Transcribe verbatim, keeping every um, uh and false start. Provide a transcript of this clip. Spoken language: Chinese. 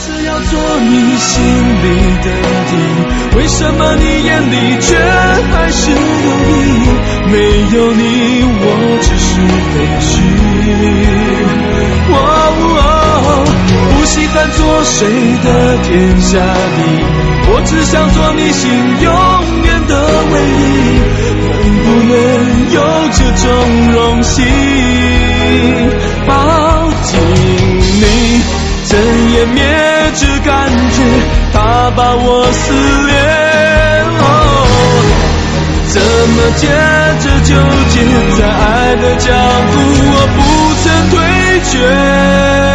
只要做你心里的敌，为什么你眼里却还是有你？没有你，我只是废墟。哦哦，不稀罕做谁的天下第一，我只想做你心永远的唯一。能不能有这种荣幸，抱紧你，怎湮灭这感觉，它把我撕裂。哦，怎么接着纠结在爱的脚步，我不曾退却。